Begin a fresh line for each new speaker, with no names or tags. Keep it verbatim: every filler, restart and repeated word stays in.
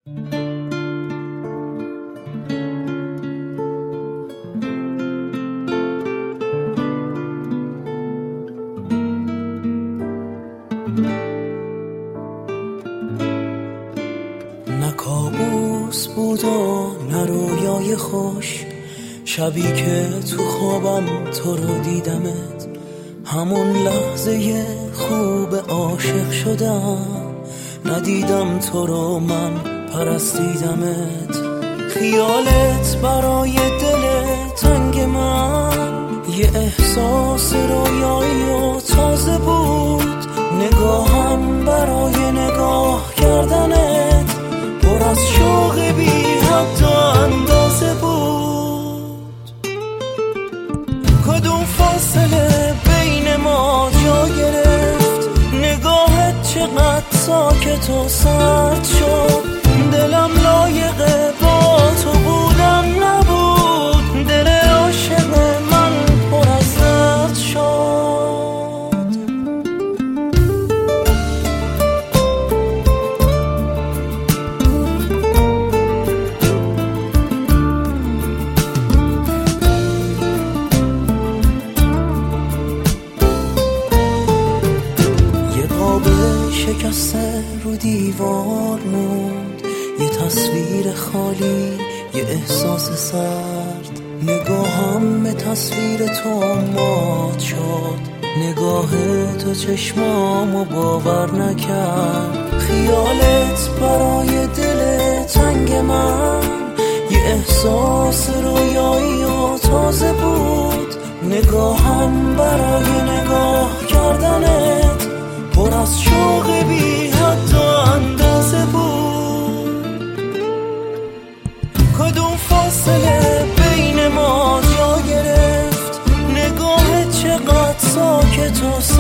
نه کابوس بود و نه رویای خوش، شبی که تو خوابم تو رو دیدمت، همون لحظه خوب عاشق شدم. ندیدم تو رو من پرستیدمت، خیالت برای دل تنگ من یه احساس رویایی و تازه بود. نگاهم برای نگاه کردنت پر از شوق بی حد و اندازه بود. کدوم فاصله بین ما جا گرفت، نگاهت چقدر ساکت و سرد شد. دلم لایق با تو بودن نبود، دل عاشق من پر از درد شد. شکسته رو دیوار موند، یه تصویر خالی، یه احساس سرد. نگاهم به تصویر تو مات شد، نگاه تو چشمامو باور نکرد. خیالت برای دل تنگ من یه احساس رویایی و تازه بود. نگاهم برای نگاه کردنت پر از شوق بی حد و اندازه بود. کدوم فاصله بین ما جا گرفت، نگاه چقدر ساکت و